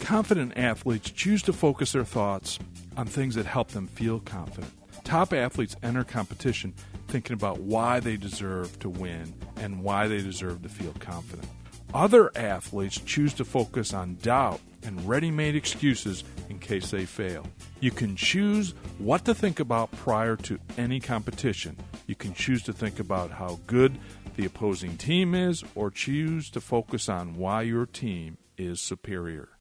Confident athletes choose to focus their thoughts on things that help them feel confident. Top athletes enter competition thinking about why they deserve to win and why they deserve to feel confident. Other athletes choose to focus on doubt and ready-made excuses in case they fail. You can choose what to think about prior to any competition. You can choose to think about how good the opposing team is, or choose to focus on why your team is superior.